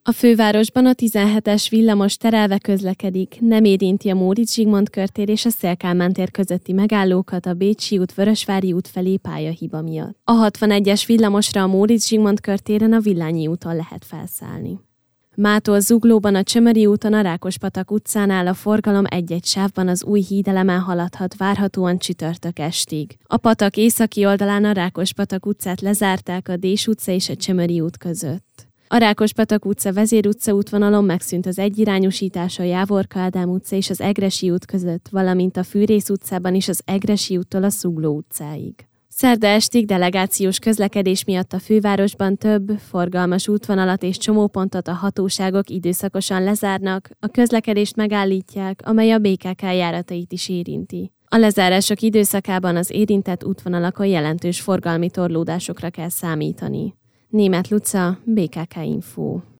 A fővárosban a 17-es villamos terelve közlekedik, nem érinti a Móricz Zsigmond körtér és a Széll-Kálmán tér közötti megállókat a Bécsi út, Vörösvári út felé pályahiba miatt. A 61-es villamosra a Móricz Zsigmond körtéren a Villányi úton lehet felszállni. Mától Zuglóban a Csömöri úton a Rákospatak utcánál a forgalom egy-egy sávban az új hídelemen haladhat várhatóan csütörtök estig. A patak északi oldalán a Rákospatak utcát lezárták a Dés utca és a Csömöri út között. A Rákospatak utca Vezér utca útvonalon megszűnt az egyirányúsítás a Jávorka Ádám utca és az Egressy út között, valamint a Fűrész utcában is az Egressy úttól a Zugló utcáig. Szerda estig delegációs közlekedés miatt a fővárosban több forgalmas útvonalat és csomópontot a hatóságok időszakosan lezárnak, a közlekedést megállítják, amely a BKK járatait is érinti. A lezárások időszakában az érintett útvonalakon jelentős forgalmi torlódásokra kell számítani. Németh Luca, BKK Info.